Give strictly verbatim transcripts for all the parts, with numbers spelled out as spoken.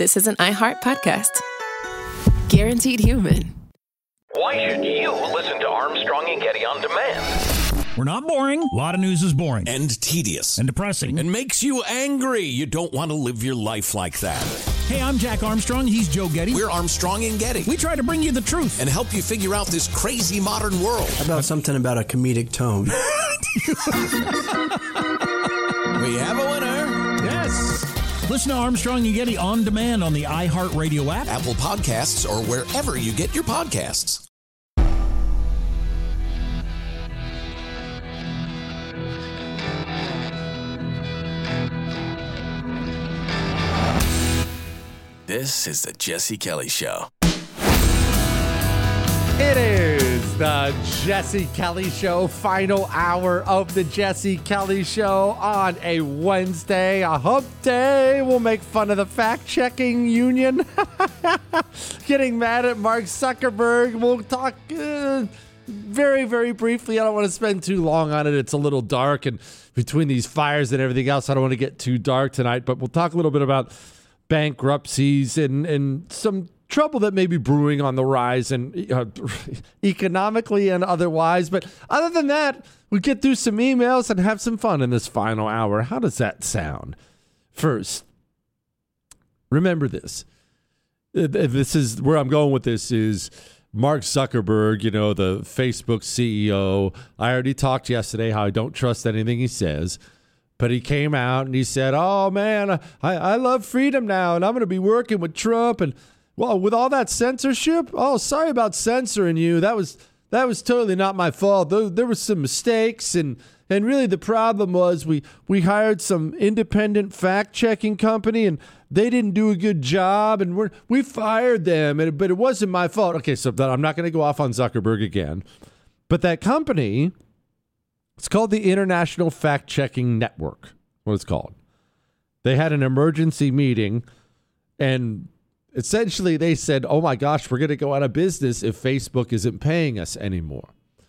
this is an iHeart podcast. Guaranteed human. Why should you listen to Armstrong and Getty on demand? We're not boring. A lot of news is boring. And tedious. And depressing. And makes you angry. You don't want to live your life like that. Hey, I'm Jack Armstrong. He's Joe Getty. We're Armstrong and Getty. We try to bring you the truth. And help you figure out this crazy modern world. How about something about a comedic tone? We have a winner. Yes. Listen to Armstrong and Getty on demand on the iHeartRadio app, Apple Podcasts, or wherever you get your podcasts. This is the Jesse Kelly Show. It is the Jesse Kelly Show, final hour of the Jesse Kelly Show on a Wednesday, a hump day. We'll make fun of the fact-checking union, getting mad at Mark Zuckerberg. We'll talk uh, very, very briefly. I don't want to spend too long on it. It's a little dark, and between these fires and everything else, I don't want to get too dark tonight, but we'll talk a little bit about bankruptcies and, and some trouble that may be brewing on the rise, and uh, economically and otherwise. But other than that, we get through some emails and have some fun in this final hour. How does that sound? First, remember this. This is where I'm going with this is Mark Zuckerberg, you know, the Facebook C E O. I already talked yesterday how I don't trust anything he says. But he came out and he said, oh, man, I, I love freedom now, and I'm going to be working with Trump. And, well, with all that censorship, oh, sorry about censoring you. That was that was totally not my fault. There, there were some mistakes, and and really the problem was we, we hired some independent fact-checking company, and they didn't do a good job, and we're, we fired them, and, but it wasn't my fault. Okay, so I'm not going to go off on Zuckerberg again. But that company... It's called the International Fact-Checking Network, what it's called. They had an emergency meeting, and essentially they said, oh my gosh, we're going to go out of business if Facebook isn't paying us anymore.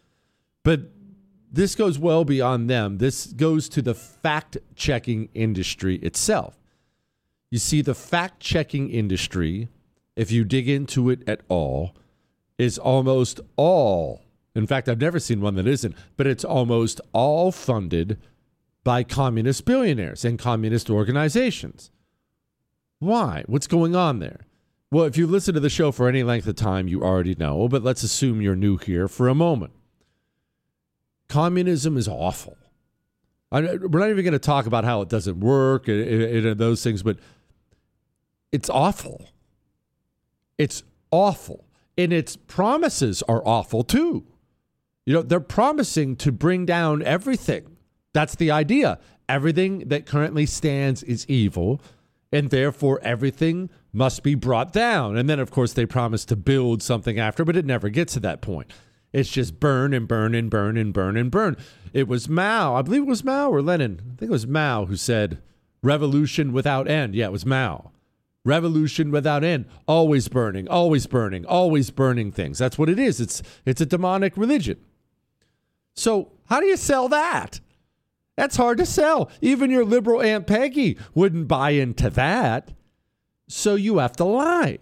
But this goes well beyond them. This goes to the fact-checking industry itself. You see, the fact-checking industry, if you dig into it at all, is almost all In fact, I've never seen one that isn't, but it's almost all funded by communist billionaires and communist organizations. Why? What's going on there? Well, if you listen to the show for any length of time, you already know, but let's assume you're new here for a moment. Communism is awful. I, we're not even going to talk about how it doesn't work and, and, and those things, but it's awful. It's awful. And its promises are awful, too. You know, they're promising to bring down everything. That's the idea. Everything that currently stands is evil, and therefore everything must be brought down. And then, of course, they promise to build something after, but it never gets to that point. It's just burn and burn and burn and burn and burn. It was Mao, I believe it was Mao or Lenin. I think it was Mao who said, revolution without end. Yeah, it was Mao. Revolution without end. Always burning, always burning, always burning things. That's what it is. It's it's a demonic religion. So how do you sell that? That's hard to sell. Even your liberal Aunt Peggy wouldn't buy into that. So you have to lie.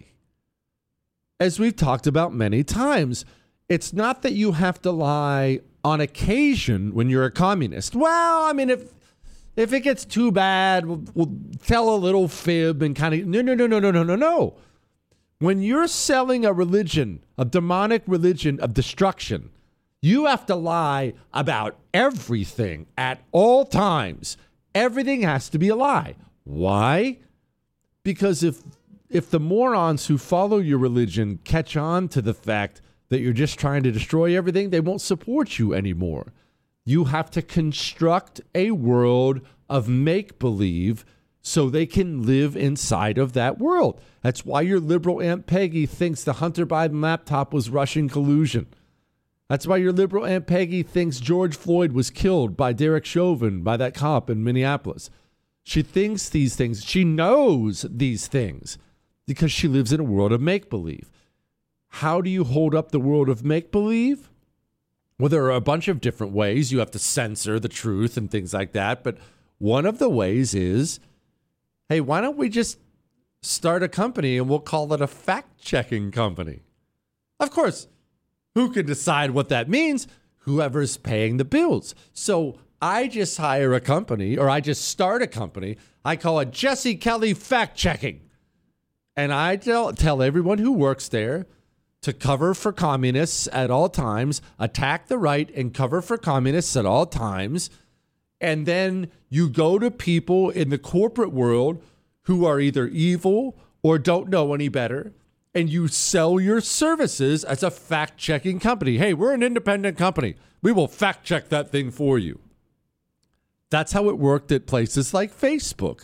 As we've talked about many times, it's not that you have to lie on occasion when you're a communist. Well, I mean, if if it gets too bad, we'll, we'll tell a little fib and kind of, no, no, no, no, no, no, no, no. When you're selling a religion, a demonic religion of destruction, you have to lie about everything at all times. Everything has to be a lie. Why? Because if if the morons who follow your religion catch on to the fact that you're just trying to destroy everything, they won't support you anymore. You have to construct a world of make-believe so they can live inside of that world. That's why your liberal Aunt Peggy thinks the Hunter Biden laptop was Russian collusion. That's why your liberal Aunt Peggy thinks George Floyd was killed by Derek Chauvin, by that cop in Minneapolis. She thinks these things. She knows these things because she lives in a world of make-believe. How do you hold up the world of make-believe? Well, there are a bunch of different ways. You have to censor the truth and things like that. But one of the ways is, hey, why don't we just start a company and we'll call it a fact-checking company. Of course, who can decide what that means? Whoever's paying the bills. So I just hire a company, or I just start a company. I call it Jesse Kelly Fact Checking. And I tell, tell everyone who works there to cover for communists at all times, attack the right and cover for communists at all times. And then you go to people in the corporate world who are either evil or don't know any better, and you sell your services as a fact-checking company. Hey, we're an independent company. We will fact-check that thing for you. That's how it worked at places like Facebook.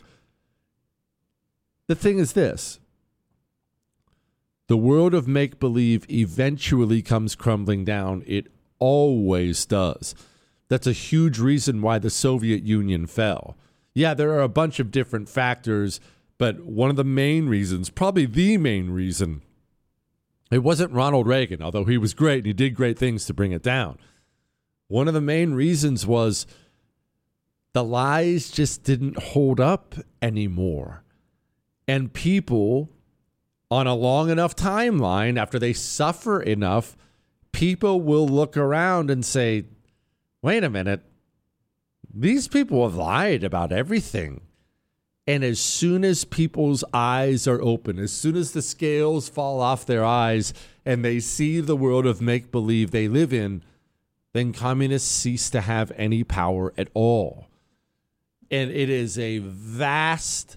The thing is this. The world of make-believe eventually comes crumbling down. It always does. That's a huge reason why the Soviet Union fell. Yeah, there are a bunch of different factors, but one of the main reasons, probably the main reason, it wasn't Ronald Reagan, although he was great and he did great things to bring it down. One of the main reasons was the lies just didn't hold up anymore. And people, on a long enough timeline, after they suffer enough, people will look around and say, wait a minute, these people have lied about everything. And as soon as people's eyes are open, as soon as the scales fall off their eyes and they see the world of make-believe they live in, then communists cease to have any power at all. And it is a vast,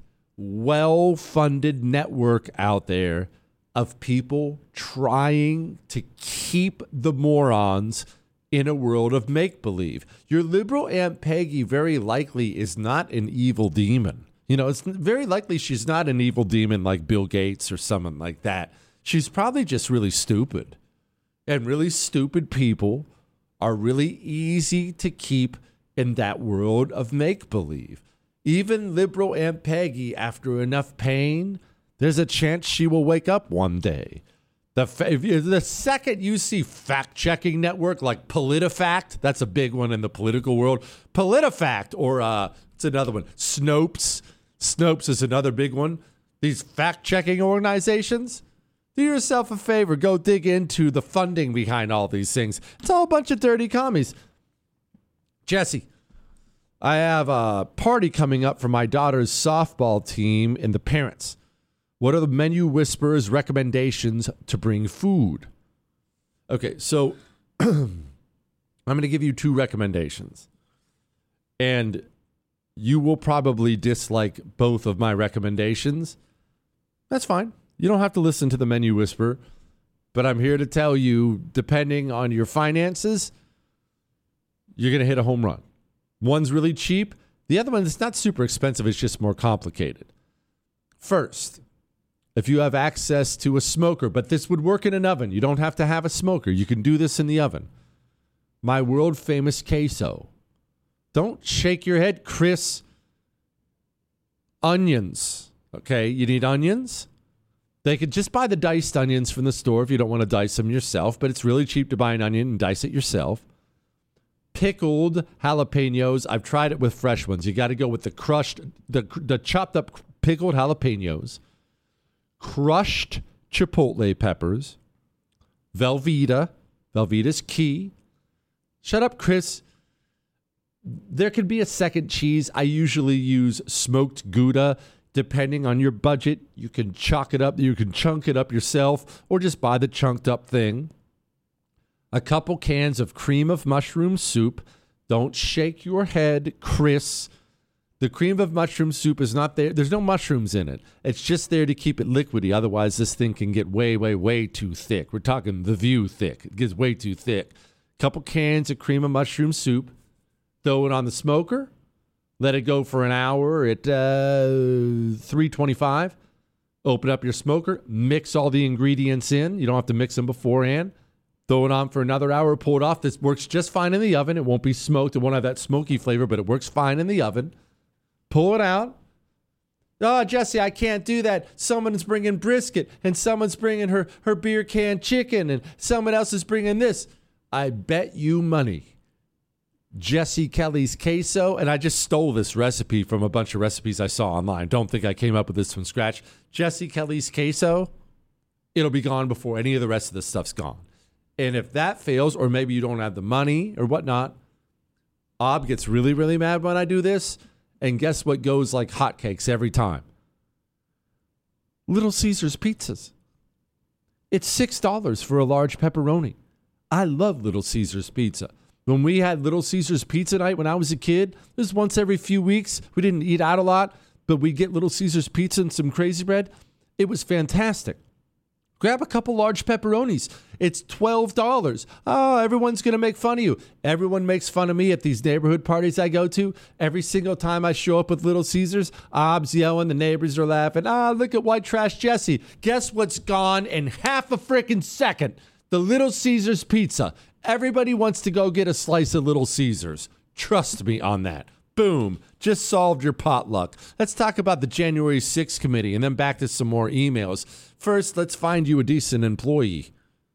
well-funded network out there of people trying to keep the morons in a world of make-believe. Your liberal Aunt Peggy very likely is not an evil demon. You know, it's very likely she's not an evil demon like Bill Gates or someone like that. She's probably just really stupid. And really stupid people are really easy to keep in that world of make-believe. Even liberal Aunt Peggy, after enough pain, there's a chance she will wake up one day. The, the second you see fact-checking network like PolitiFact, that's a big one in the political world. PolitiFact, or uh, it's another one, Snopes. Snopes is another big one. These fact-checking organizations, do yourself a favor. Go dig into the funding behind all these things. It's all a bunch of dirty commies. Jesse, I have a party coming up for my daughter's softball team and the parents. What are the menu whisperers' recommendations to bring food? Okay, so I'm going to give you two recommendations. And you will probably dislike both of my recommendations. That's fine. You don't have to listen to the menu whisperer. But I'm here to tell you, depending on your finances, you're going to hit a home run. One's really cheap. The other one is not super expensive. It's just more complicated. First, if you have access to a smoker, but this would work in an oven. You don't have to have a smoker. You can do this in the oven. My world famous queso. Don't shake your head, Chris. Onions. Okay, you need onions. They could just buy the diced onions from the store if you don't want to dice them yourself, but it's really cheap to buy an onion and dice it yourself. Pickled jalapenos. I've tried it with fresh ones. You got to go with the crushed, the, the chopped up pickled jalapenos, crushed chipotle peppers, Velveeta. Velveeta's key. Shut up, Chris. There could be a second cheese. I usually use smoked Gouda. Depending on your budget, you can chalk it up. You can chunk it up yourself or just buy the chunked up thing. A couple cans of cream of mushroom soup. Don't shake your head, Chris. The cream of mushroom soup is not there. There's no mushrooms in it. It's just there to keep it liquidy. Otherwise, this thing can get way, way, way too thick. We're talking The View thick. It gets way too thick. Couple cans of cream of mushroom soup. Throw it on the smoker. Let it go for an hour at uh, three twenty-five. Open up your smoker. Mix all the ingredients in. You don't have to mix them beforehand. Throw it on for another hour. Pull it off. This works just fine in the oven. It won't be smoked. It won't have that smoky flavor, but it works fine in the oven. Pull it out. Oh, Jesse, I can't do that. Someone's bringing brisket, and someone's bringing her, her beer can chicken, and someone else is bringing this. I bet you money. Jesse Kelly's queso, and I just stole this recipe from a bunch of recipes I saw online. Don't think I came up with this from scratch. Jesse Kelly's queso, it'll be gone before any of the rest of the stuff's gone. And if that fails, or maybe you don't have the money or whatnot, Ob gets really, really mad when I do this. And guess what goes like hotcakes every time? Little Caesars pizzas. It's six dollars for a large pepperoni. I love Little Caesars pizza. When we had Little Caesars pizza night when I was a kid, it was once every few weeks. We didn't eat out a lot, but we'd get Little Caesars pizza and some crazy bread. It was fantastic. Grab a couple large pepperonis. It's twelve dollars. Oh, everyone's going to make fun of you. Everyone makes fun of me at these neighborhood parties I go to. Every single time I show up with Little Caesars, Ob's yelling, the neighbors are laughing. Ah, look at white trash Jesse. Guess what's gone in half a freaking second? The Little Caesars pizza. Everybody wants to go get a slice of Little Caesars. Trust me on that. Boom. Just solved your potluck. Let's talk about the January sixth committee and then back to some more emails. First, let's find you a decent employee.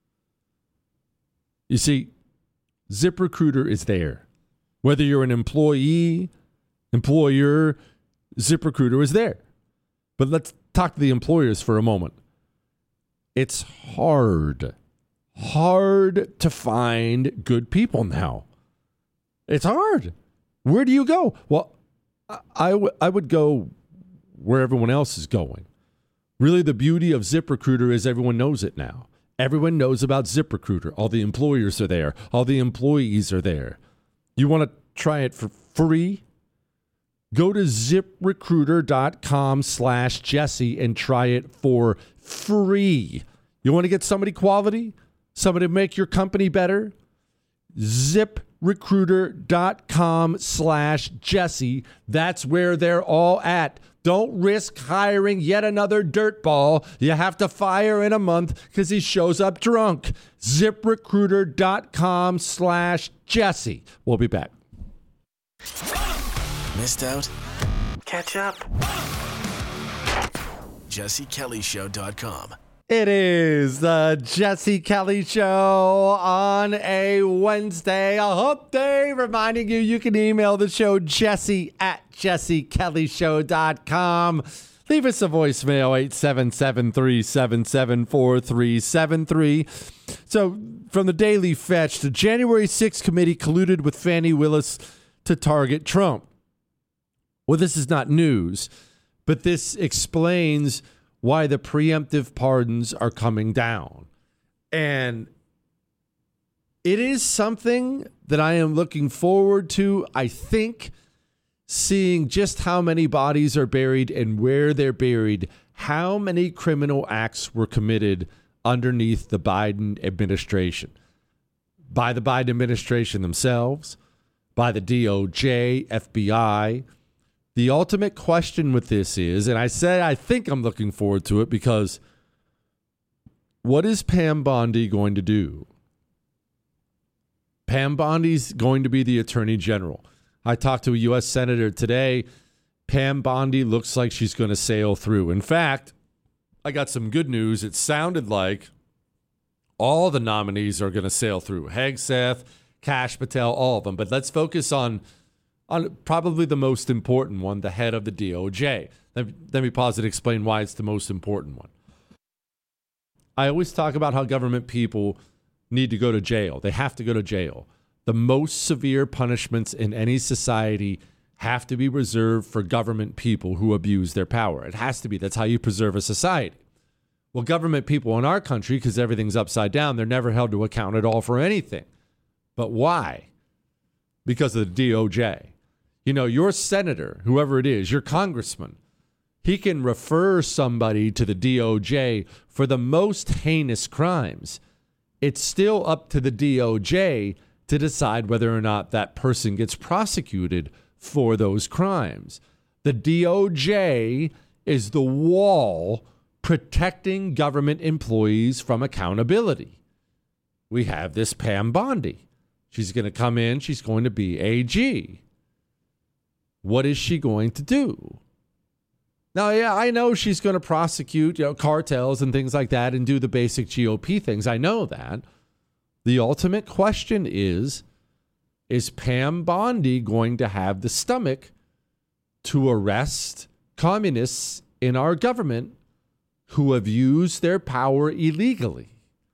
You see, ZipRecruiter is there. Whether you're an employee, employer, ZipRecruiter is there. But let's talk to the employers for a moment. It's hard, hard to find good people now. It's hard. Where do you go? Well, I, w- I would go where everyone else is going. Really, the beauty of ZipRecruiter is everyone knows it now. Everyone knows about ZipRecruiter. All the employers are there. All the employees are there. You want to try it for free? Go to ZipRecruiter.com slash Jesse and try it for free. You want to get somebody quality? Somebody to make your company better? ZipRecruiter.com slash Jesse. That's where they're all at. Don't risk hiring yet another dirtball you have to fire in a month because he shows up drunk. ZipRecruiter.com slash Jesse. We'll be back. Missed out? Catch up. Jesse Kelly Show dot com. It is the Jesse Kelly Show on a Wednesday, a hump day, reminding you you can email the show Jesse at Jesse Kelly Show dot com. Leave us a voicemail, eight seven seven, three seven seven, four three seven three. So from the Daily Fetch, the January sixth committee colluded with Fani Willis to target Trump. Well, this is not news, but this explains why the preemptive pardons are coming down. And it is something that I am looking forward to, I think, seeing just how many bodies are buried and where they're buried, how many criminal acts were committed underneath the Biden administration. By the Biden administration themselves, by the D O J, F B I. The ultimate question with this is, and I said I think I'm looking forward to it because what is Pam Bondi going to do? Pam Bondi's going to be the Attorney General. I talked to a U S Senator today. Pam Bondi looks like she's going to sail through. In fact, I got some good news. It sounded like all the nominees are going to sail through. Hegseth, Kash Patel, all of them. But let's focus on On probably the most important one, the head of the D O J. Let, let me pause and explain why it's the most important one. I always talk about how government people need to go to jail. They have to go to jail. The most severe punishments in any society have to be reserved for government people who abuse their power. It has to be. That's how you preserve a society. Well, government people in our country, because everything's upside down, they're never held to account at all for anything. But why? Because of the D O J. You know, your senator, whoever it is, your congressman, he can refer somebody to the D O J for the most heinous crimes. It's still up to the D O J to decide whether or not that person gets prosecuted for those crimes. The D O J is the wall protecting government employees from accountability. We have this Pam Bondi. She's going to come in. She's going to be A G. What is she going to do? Now, yeah, I know she's going to prosecute, you know, cartels and things like that and do the basic G O P things. I know that. The ultimate question is, Is Pam Bondi going to have the stomach to arrest communists in our government who have used their power illegally?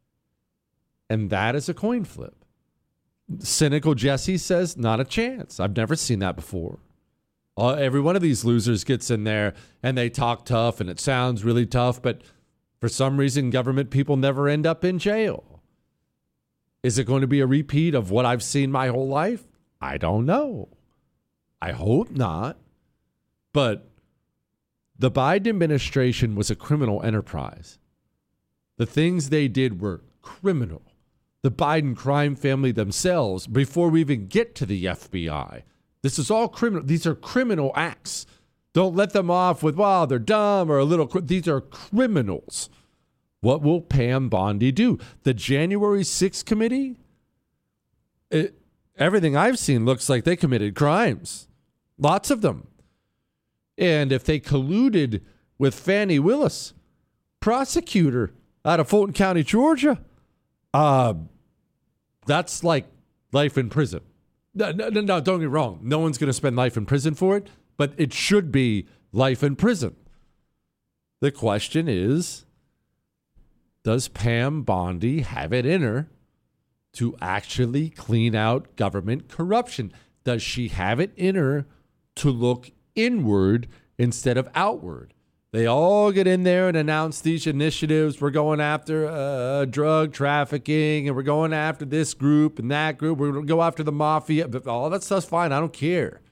And that is a coin flip. Cynical Jesse says, not a chance. I've never seen that before. Uh, every one of these losers gets in there and they talk tough and it sounds really tough, but for some reason, government people never end up in jail. Is it going to be a repeat of what I've seen my whole life? I don't know. I hope not. But the Biden administration was a criminal enterprise. The things they did were criminal. The Biden crime family themselves, before we even get to the F B I. This is all criminal. These are criminal acts. Don't let them off with, wow, they're dumb or a little. These are criminals. What will Pam Bondi do? The January sixth committee, it, everything I've seen looks like they committed crimes. Lots of them. And if they colluded with Fannie Willis, prosecutor out of Fulton County, Georgia, uh, that's like life in prison. No, no, no, don't get me wrong. No one's going to spend life in prison for it, but it should be life in prison. The question is, does Pam Bondi have it in her to actually clean out government corruption? Does she have it in her to look inward instead of outward? They all get in there and announce these initiatives. We're going after uh, drug trafficking, and we're going after this group and that group. We're going to go after the mafia. But all that stuff's fine. I don't care.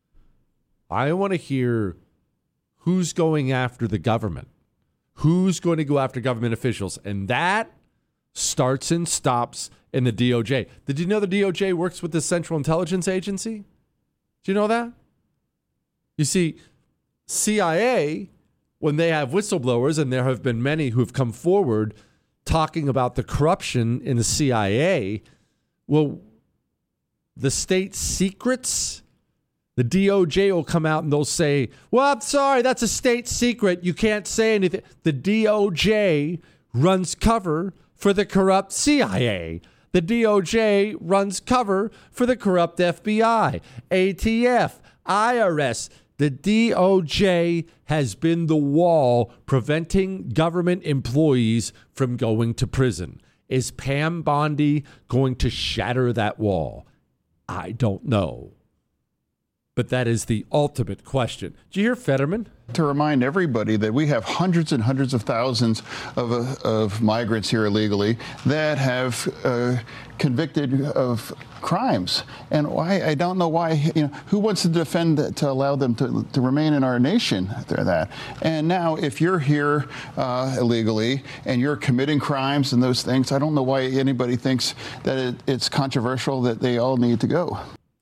I want to hear who's going after the government. Who's going to go after government officials? And that starts and stops in the D O J. Did you know the D O J works with the Central Intelligence Agency? Do you know that? You see, C I A, when they have whistleblowers, and there have been many who have come forward talking about the corruption in the C I A, well, the state secrets, the D O J will come out and they'll say, well, I'm sorry, that's a state secret. You can't say anything. The D O J runs cover for the corrupt C I A. The D O J runs cover for the corrupt F B I, A T F, I R S. The D O J has been the wall preventing government employees from going to prison. Is Pam Bondi going to shatter that wall? I don't know. But that is the ultimate question. Did you hear Fetterman? To remind everybody that we have hundreds and hundreds of thousands of, uh, of migrants here illegally that have uh, convicted of crimes. And why, I don't know why, you know, who wants to defend that, to allow them to, to remain in our nation? They're that. And now if you're here uh, illegally and you're committing crimes and those things, I don't know why anybody thinks that it, it's controversial that they all need to go.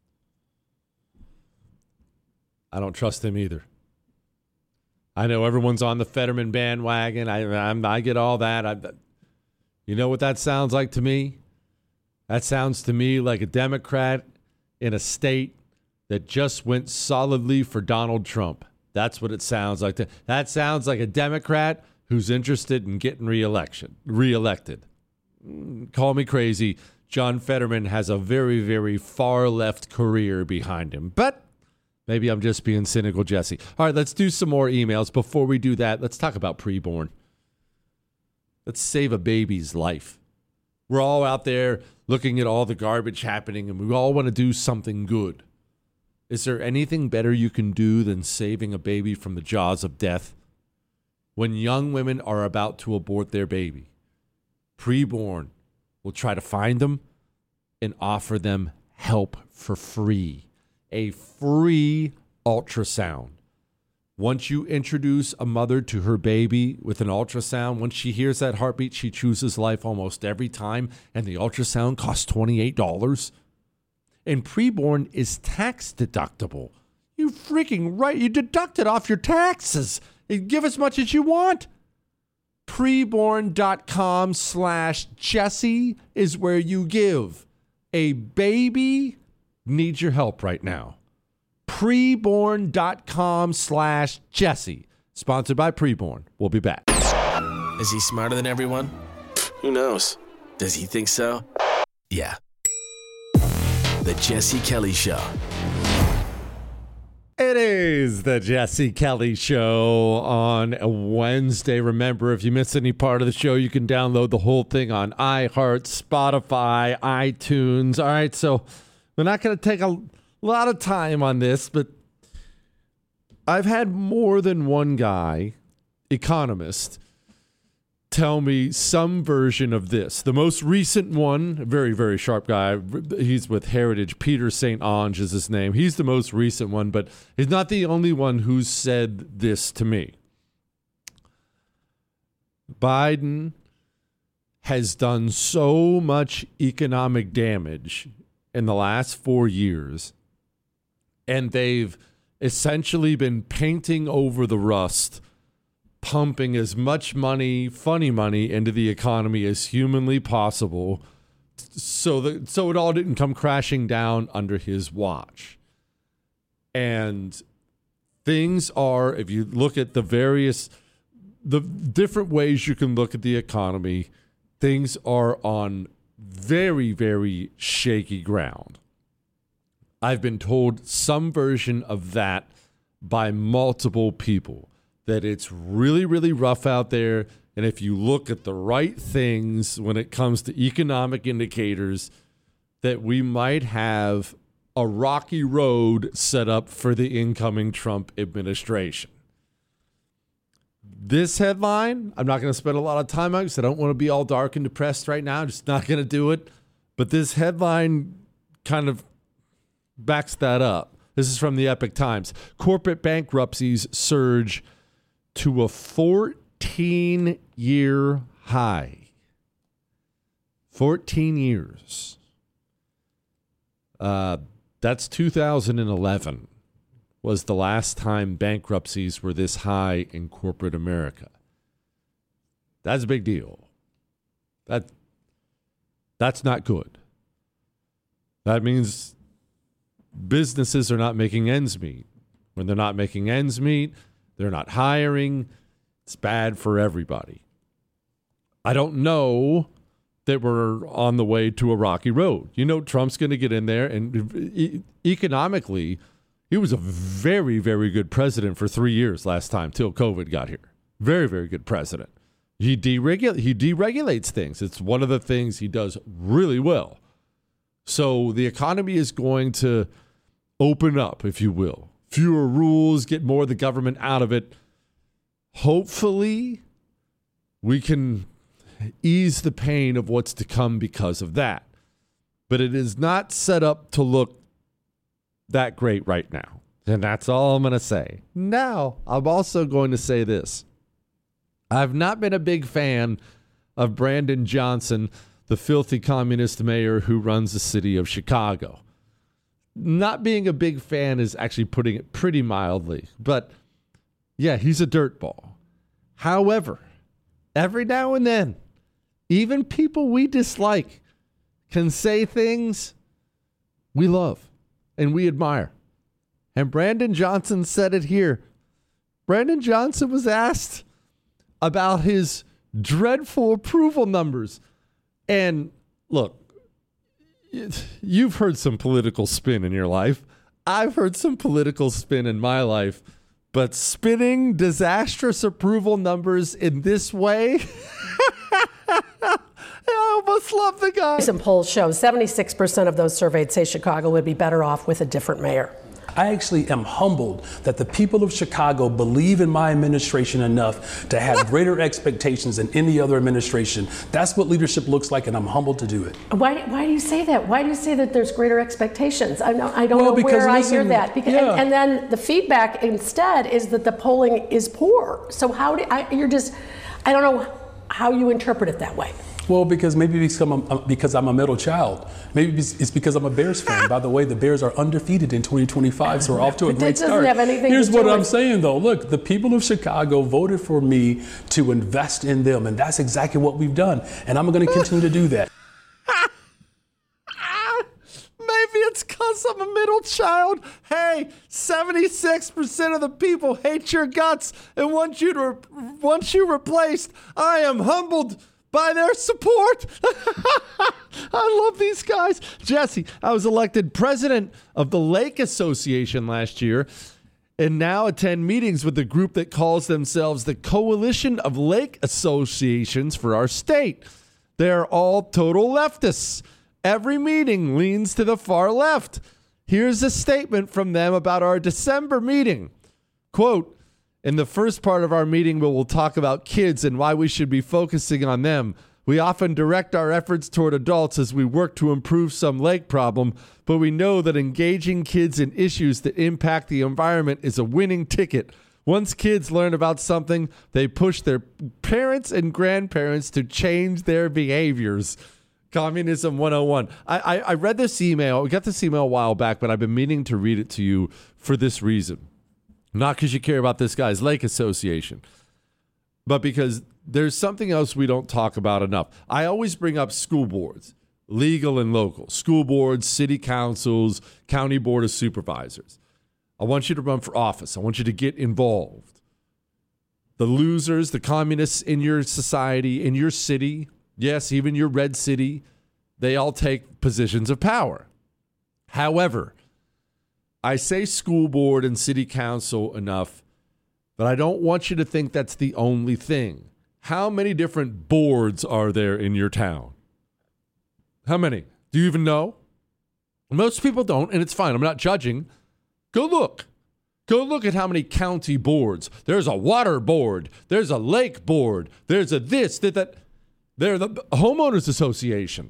I don't trust him either. I know everyone's on the Fetterman bandwagon. I I'm, I get all that. I, you know what that sounds like to me? That sounds to me like a Democrat in a state that just went solidly for Donald Trump. That's what it sounds like. To, that sounds like a Democrat who's interested in getting re-election, reelected. Call me crazy. John Fetterman has a very, very far left career behind him. But maybe I'm just being cynical, Jesse. All right, let's do some more emails. Before we do that, let's talk about preborn. Let's save a baby's life. We're all out there looking at all the garbage happening, and we all want to do something good. Is there anything better you can do than saving a baby from the jaws of death? When young women are about to abort their baby, preborn will try to find them and offer them help for free. A free ultrasound. Once you introduce a mother to her baby with an ultrasound, once she hears that heartbeat, she chooses life almost every time, and the ultrasound costs twenty-eight dollars. And preborn is tax deductible. You freaking right. You deduct it off your taxes. You give as much as you want. Preborn.com slash Jesse is where you give. A baby needs your help right now. Preborn.com slash Jesse. Sponsored by Preborn. We'll be back. Is he smarter than everyone? Who knows? Does he think so? Yeah. The Jesse Kelly Show. It is the Jesse Kelly Show on a Wednesday. Remember, if you missed any part of the show, you can download the whole thing on iHeart, Spotify, iTunes. All right, so we're not going to take a lot of time on this, but I've had more than one guy, economist, tell me some version of this. The most recent one, a very, very sharp guy, he's with Heritage, Peter Saint Onge is his name. He's the most recent one, but he's not the only one who's said this to me. Biden has done so much economic damage in the last four years, and they've essentially been painting over the rust, pumping as much money, funny money, into the economy as humanly possible, so that so it all didn't come crashing down under his watch. And things are, if you look at the various, the different ways you can look at the economy, things are on very, very shaky ground. I've been told some version of that by multiple people, that it's really, really rough out there. And if you look at the right things when it comes to economic indicators, that we might have a rocky road set up for the incoming Trump administration. This headline, I'm not going to spend a lot of time on because I don't want to be all dark and depressed right now. I'm just not going to do it. But this headline kind of backs that up. This is from the Epoch Times. Corporate bankruptcies surge to a fourteen-year high. fourteen years. Uh, that's two thousand eleven was the last time bankruptcies were this high in corporate America. That's a big deal. That, that's not good. That means businesses are not making ends meet. When they're not making ends meet, they're not hiring. It's bad for everybody. I don't know that we're on the way to a rocky road. You know, Trump's going to get in there, and e- economically, he was a very, very good president for three years last time, till COVID got here. Very, very good president. He deregul- he deregulates things. It's one of the things he does really well. So the economy is going to open up, if you will. Fewer rules, get more of the government out of it. Hopefully, we can ease the pain of what's to come because of that. But it is not set up to look that great right now. And that's all I'm going to say. Now, I'm also going to say this. I've not been a big fan of Brandon Johnson, the filthy communist mayor who runs the city of Chicago. Not being a big fan is actually putting it pretty mildly. But, yeah, he's a dirtball. However, every now and then, even people we dislike can say things we love and we admire. And Brandon Johnson said it here. Brandon Johnson was asked about his dreadful approval numbers. And look, you've heard some political spin in your life. I've heard some political spin in my life. But spinning disastrous approval numbers in this way, I almost love the guy. Some polls show seventy-six percent of those surveyed say Chicago would be better off with a different mayor. I actually am humbled that the people of Chicago believe in my administration enough to have greater expectations than any other administration. That's what leadership looks like, and I'm humbled to do it. Why, why do you say that? Why do you say that there's greater expectations? I, know, I don't well, know where listen, I hear that. Because, yeah. and, and then the feedback instead is that the polling is poor. So how do I, you're just, I don't know how you interpret it that way. Well, because maybe because I'm, a, because I'm a middle child. Maybe it's because I'm a Bears fan. By the way, the Bears are undefeated in twenty twenty-five, so we're off to a But great that doesn't start. have anything Here's to do what I'm with- saying, though. Look, the people of Chicago voted for me to invest in them, and that's exactly what we've done. And I'm going to continue to do that. Maybe it's because I'm a middle child. Hey, seventy-six percent of the people hate your guts and want you to want you replaced. I am humbled by their support. I love these guys. Jesse, I was elected president of the Lake Association last year and now attend meetings with the group that calls themselves the Coalition of Lake Associations for our state. They're all total leftists. Every meeting leans to the far left. Here's a statement from them about our December meeting. Quote, in the first part of our meeting, we will talk about kids and why we should be focusing on them. We often direct our efforts toward adults as we work to improve some lake problem, but we know that engaging kids in issues that impact the environment is a winning ticket. Once kids learn about something, they push their parents and grandparents to change their behaviors. Communism one oh one. I, I, I read this email. We got this email a while back, but I've been meaning to read it to you for this reason. Not because you care about this guy's Lake Association, but because there's something else we don't talk about enough. I always bring up school boards, legal and local, school boards, city councils, county board of supervisors. I want you to run for office. I want you to get involved. The losers, the communists in your society, in your city, yes, even your red city, they all take positions of power. However, I say school board and city council enough, but I don't want you to think that's the only thing. How many different boards are there in your town? How many? Do you even know? Most people don't, and it's fine. I'm not judging. Go look. Go look at how many county boards. There's a water board. There's a lake board. There's a this, that, that. They're the homeowners association.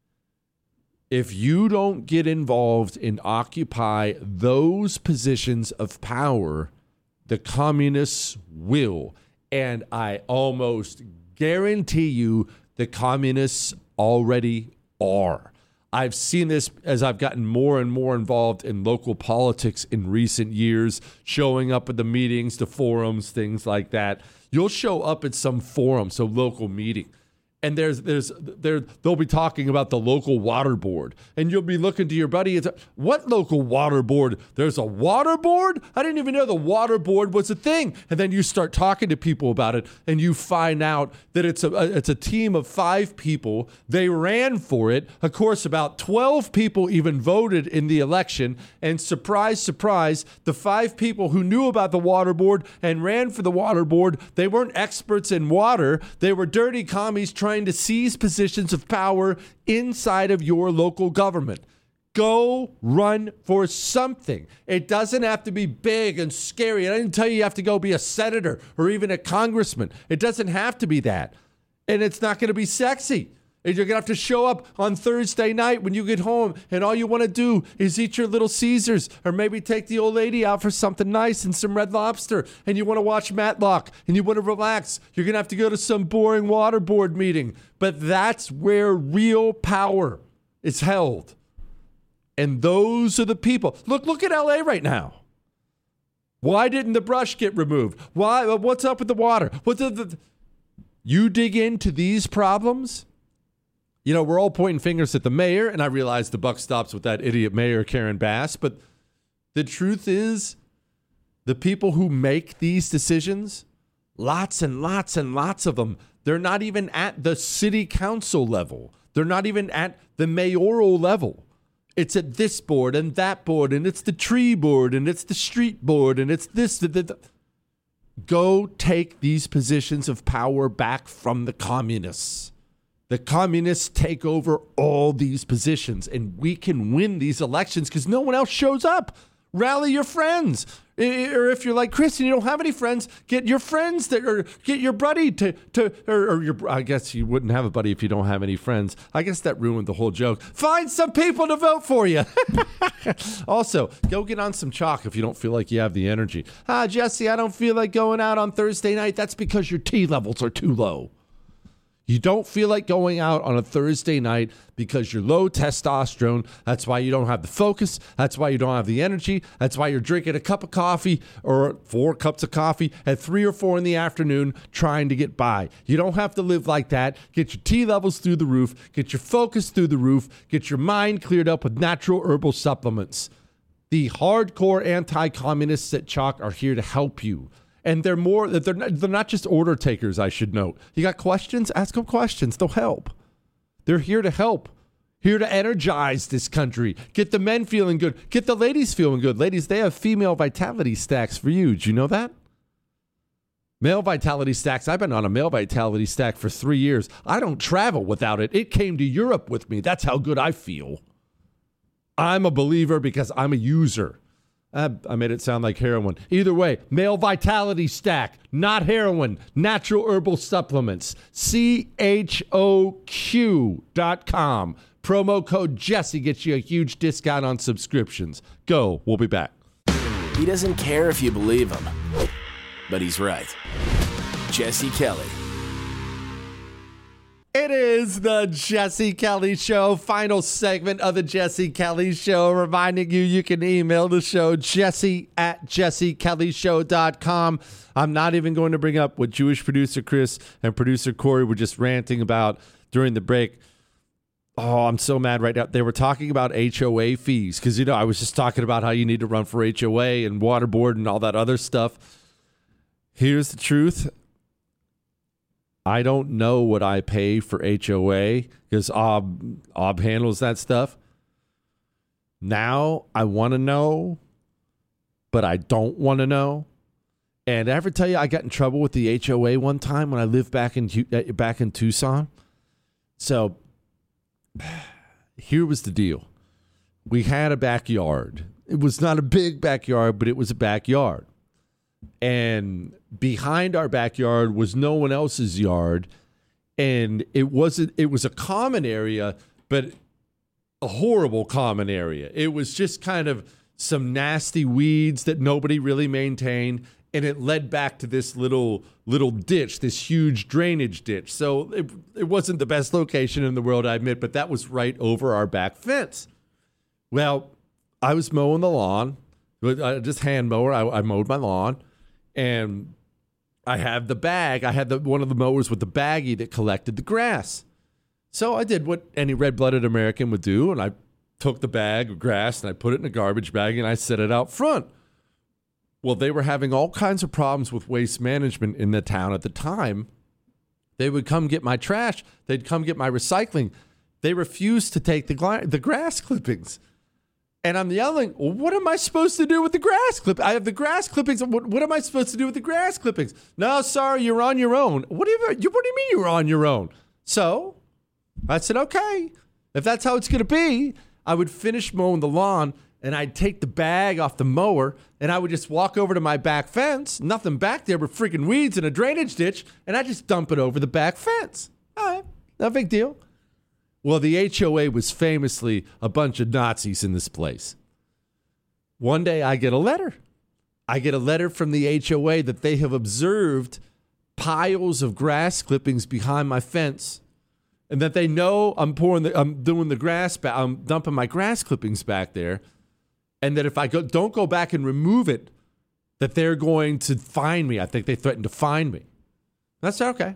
If you don't get involved and occupy those positions of power, the communists will. And I almost guarantee you the communists already are. I've seen this as I've gotten more and more involved in local politics in recent years, showing up at the meetings, the forums, things like that. You'll show up at some forum, so local meeting. And there's there's there they'll be talking about the local water board, and you'll be looking to your buddy. It's, what local water board? There's a water board? I didn't even know the water board was a thing. And then you start talking to people about it, and you find out that it's a it's a team of five people. They ran for it. Of course, about twelve people even voted in the election. And surprise, surprise, the five people who knew about the water board and ran for the water board, they weren't experts in water. They were dirty commies trying trying to seize positions of power inside of your local government. Go run for something. It doesn't have to be big and scary. I didn't tell you you have to go be a senator or even a congressman. It doesn't have to be that. And it's not going to be sexy. And you're going to have to show up on Thursday night when you get home, and all you want to do is eat your Little Caesars, or maybe take the old lady out for something nice and some Red Lobster, and you want to watch Matlock, and you want to relax. You're going to have to go to some boring water board meeting. But that's where real power is held. And those are the people. Look, look at L A right now. Why didn't the brush get removed? Why? What's up with the water? What's the, the, you dig into these problems? You know, we're all pointing fingers at the mayor, and I realize the buck stops with that idiot mayor, Karen Bass, but the truth is, the people who make these decisions, lots and lots and lots of them, they're not even at the city council level. They're not even at the mayoral level. It's at this board and that board, and it's the tree board, and it's the street board, and it's this. The, the, the. Go take these positions of power back from the communists. The communists take over all these positions, and we can win these elections because no one else shows up. Rally your friends. Or if you're like Chris and you don't have any friends, get your friends to, or get your buddy to, to or, or your, I guess you wouldn't have a buddy if you don't have any friends. I guess that ruined the whole joke. Find some people to vote for you. Also, go get on some chalk if you don't feel like you have the energy. Ah, Jesse, I don't feel like going out on Thursday night. That's because your T levels are too low. You don't feel like going out on a Thursday night because you're low testosterone. That's why you don't have the focus. That's why you don't have the energy. That's why you're drinking a cup of coffee or four cups of coffee at three or four in the afternoon trying to get by. You don't have to live like that. Get your T levels through the roof. Get your focus through the roof. Get your mind cleared up with natural herbal supplements. The hardcore anti-communists at Chalk are here to help you. And they're more, they're not, they're not just order takers, I should note. You got questions? Ask them questions. They'll help. They're here to help. Here to energize this country. Get the men feeling good. Get the ladies feeling good. Ladies, they have female vitality stacks for you. Did you know that? Male vitality stacks. I've been on a male vitality stack for three years. I don't travel without it. It came to Europe with me. That's how good I feel. I'm a believer because I'm a user. Uh, I made it sound like heroin. Either way, male vitality stack, not heroin, natural herbal supplements. C H O Q dot com. Promo code Jesse gets you a huge discount on subscriptions. Go. We'll be back. He doesn't care if you believe him, but he's right. Jesse Kelly. It is the Jesse Kelly Show, final segment of the Jesse Kelly Show. Reminding you, you can email the show, jesse at jesse kelly show dot com. I'm not even going to bring up what Jewish producer Chris and producer Corey were just ranting about during the break. Oh, I'm so mad right now. They were talking about H O A fees because, you know, I was just talking about how you need to run for H O A and water board and all that other stuff. Here's the truth. I don't know what I pay for H O A because Ob, Ob handles that stuff. Now I want to know, but I don't want to know. And I ever tell you I got in trouble with the H O A one time when I lived back in back in Tucson? So here was the deal. We had a backyard. It was not a big backyard, but it was a backyard. And behind our backyard was no one else's yard. And it wasn't, it was a common area, but a horrible common area. It was just kind of some nasty weeds that nobody really maintained. And it led back to this little little ditch, this huge drainage ditch. So it, it wasn't the best location in the world, I admit, but that was right over our back fence. Well, I was mowing the lawn, just hand mower. I, I mowed my lawn, and I have the bag. I had the one of the mowers with the baggie that collected the grass. So I did what any red-blooded American would do, and I took the bag of grass and I put it in a garbage bag and I set it out front. Well, they were having all kinds of problems with waste management in the town at the time. They would come get my trash. They'd come get my recycling. They refused to take the, gla- the grass clippings. And I'm yelling, well, what am I supposed to do with the grass clip? I have the grass clippings. What, what am I supposed to do with the grass clippings? No, sorry, you're on your own. What do you, what do you mean you're on your own? So I said, okay, if that's how it's going to be, I would finish mowing the lawn and I'd take the bag off the mower and I would just walk over to my back fence. Nothing back there but freaking weeds and a drainage ditch. And I just dump it over the back fence. All right, no big deal. Well, the H O A was famously a bunch of Nazis in this place. One day I get a letter. I get a letter from the H O A that they have observed piles of grass clippings behind my fence and that they know I'm pouring the, I'm doing the grass, ba- I'm dumping my grass clippings back there. And that if I go, don't go back and remove it, that they're going to fine me. I think they threatened to fine me. That's okay.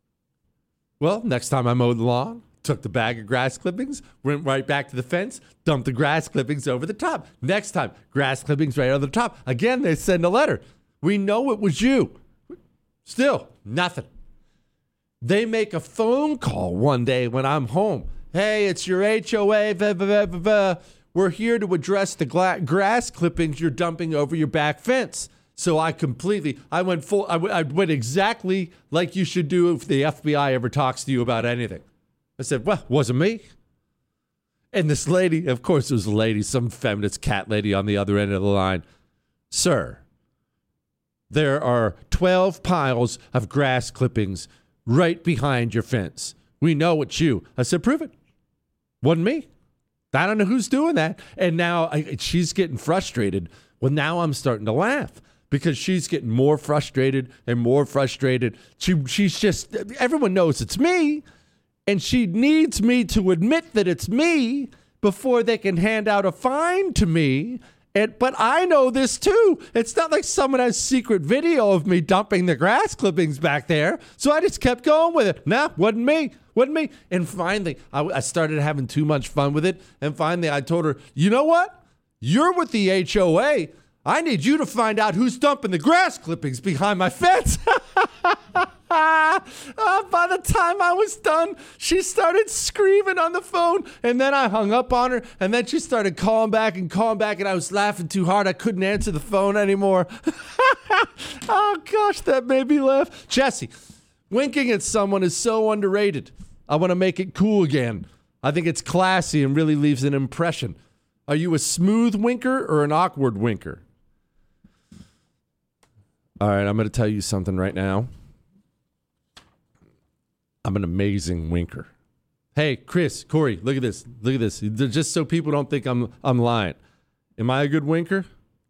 Well, next time I mowed the lawn, took the bag of grass clippings, went right back to the fence, dumped the grass clippings over the top. Next time, grass clippings right over the top. Again, they send a letter. We know it was you. Still, nothing. They make a phone call one day when I'm home. Hey, it's your H O A. Blah, blah, blah, blah. We're here to address the gla- grass clippings you're dumping over your back fence. So I completely, I went full, I, w- I went exactly like you should do if the F B I ever talks to you about anything. I said, well, wasn't me. And this lady, of course it was a lady, some feminist cat lady on the other end of the line. Sir, there are twelve piles of grass clippings right behind your fence. We know it's you. I said, prove it. Wasn't me. I don't know who's doing that. And now I, she's getting frustrated. Well, now I'm starting to laugh because she's getting more frustrated and more frustrated. She, she's just, everyone knows it's me. And she needs me to admit that it's me before they can hand out a fine to me. And, but I know this too. It's not like someone has secret video of me dumping the grass clippings back there. So I just kept going with it. Nah, wasn't me. Wasn't me. And finally, I, I started having too much fun with it. And finally, I told her, you know what? You're with the H O A. I need you to find out who's dumping the grass clippings behind my fence. Oh, by the time I was done, she started screaming on the phone, and then I hung up on her, and then she started calling back and calling back, and I was laughing too hard. I couldn't answer the phone anymore. Oh, gosh, that made me laugh. Jesse, winking at someone is so underrated. I want to make it cool again. I think it's classy and really leaves an impression. Are you a smooth winker or an awkward winker? All right, I'm going to tell you something right now. I'm an amazing winker. Hey, Chris, Corey, look at this. Look at this. Just so people don't think I'm I'm lying. Am I a good winker?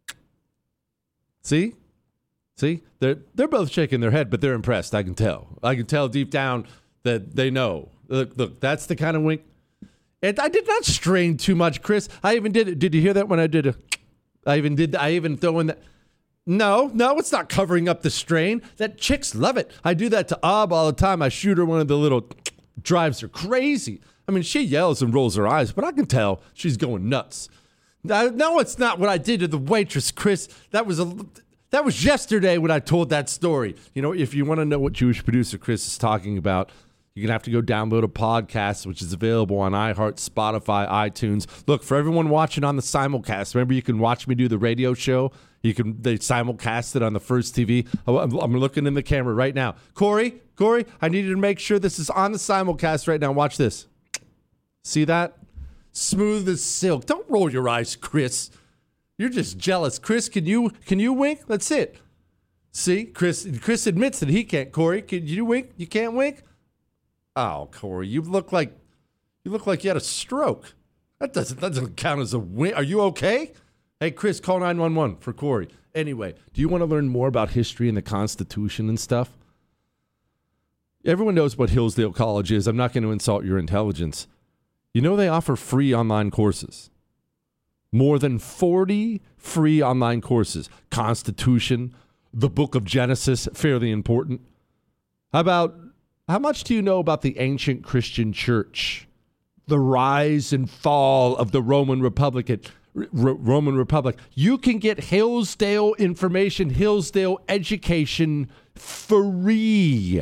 See? See? They're they're both shaking their head, but they're impressed. I can tell. I can tell deep down that they know. Look, look, that's the kind of wink. And I did not strain too much, Chris. I even did it. Did you hear that when I did a I even did I even throw in that. No, no, it's not covering up the strain. That chicks love it. I do that to Ab all the time. I shoot her one of the little drives her crazy. I mean, she yells and rolls her eyes, but I can tell she's going nuts. No, it's not what I did to the waitress, Chris. That was a that was yesterday when I told that story. You know, if you want to know what Jewish producer Chris is talking about, you're going to have to go download a podcast, which is available on iHeart, Spotify, iTunes. Look, for everyone watching on the simulcast, remember you can watch me do the radio show. You can they simulcast it on the First T V. I'm, I'm looking in the camera right now. Corey, Corey, I need you to make sure this is on the simulcast right now. Watch this. See that? Smooth as silk. Don't roll your eyes, Chris. You're just jealous. Chris, can you can you wink? That's it. See, Chris. Chris admits that he can't. Corey, can you wink? You can't wink. Oh, Corey, you look like you look like you had a stroke. That doesn't that doesn't count as a wink. Are you okay? Hey, Chris, call nine one one for Corey. Anyway, do you want to learn more about history and the Constitution and stuff? Everyone knows what Hillsdale College is. I'm not going to insult your intelligence. You know they offer free online courses. More than forty free online courses. Constitution, the Book of Genesis, fairly important. How about, how much do you know about the ancient Christian church? The rise and fall of the Roman Republic. R- Roman Republic. You can get Hillsdale information, Hillsdale education free.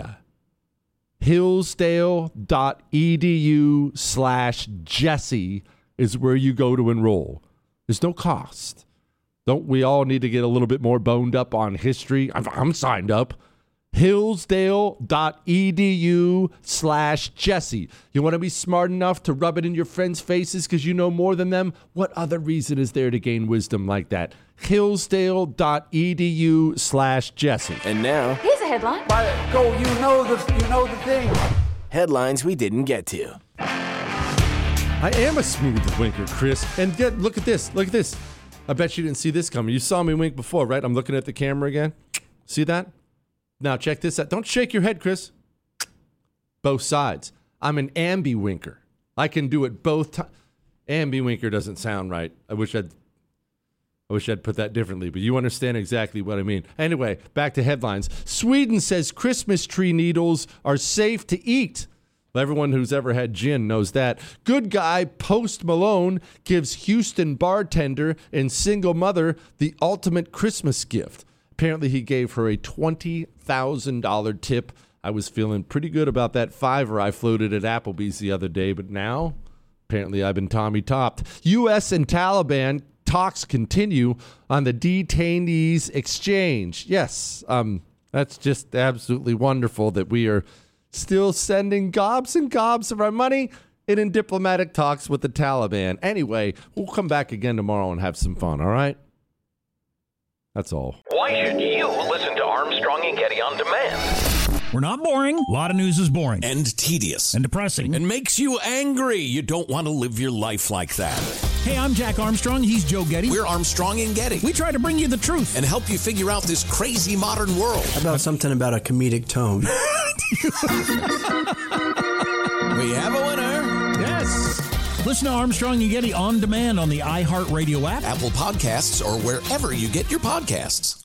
Hillsdale.edu slash Jesse is where you go to enroll. There's no cost. Don't we all need to get a little bit more boned up on history? I'm, I'm signed up. Hillsdale.edu slash Jesse. You want to be smart enough to rub it in your friends' faces because you know more than them? What other reason is there to gain wisdom like that? Hillsdale.edu slash Jesse. And now, here's a headline. By go, you know the you know the thing. Headlines we didn't get to. I am a smooth winker, Chris. And get, look at this. Look at this. I bet you didn't see this coming. You saw me wink before, right? I'm looking at the camera again. See that? Now check this out. Don't shake your head, Chris. Both sides. I'm an ambi-winker. I can do it both times. Ambi-winker doesn't sound right. I wish I'd I wish I'd put that differently, but you understand exactly what I mean. Anyway, back to headlines. Sweden says Christmas tree needles are safe to eat. Well, everyone who's ever had gin knows that. Good guy Post Malone gives Houston bartender and single mother the ultimate Christmas gift. Apparently, he gave her a twenty thousand dollars tip. I was feeling pretty good about that fiver I floated at Applebee's the other day, but now, apparently, I've been Tommy topped. U S and Taliban talks continue on the detainees exchange. Yes, um, that's just absolutely wonderful that we are still sending gobs and gobs of our money in, in diplomatic talks with the Taliban. Anyway, we'll come back again tomorrow and have some fun, all right? That's all. Why should you listen to Armstrong and Getty on demand? We're not boring. A lot of news is boring. And tedious. And depressing. And makes you angry. You don't want to live your life like that. Hey, I'm Jack Armstrong. He's Joe Getty. We're Armstrong and Getty. We try to bring you the truth. And help you figure out this crazy modern world. How about something about a comedic tone? We have a winner. Yes. Listen to Armstrong and Getty on demand on the iHeart Radio app, Apple Podcasts, or wherever you get your podcasts.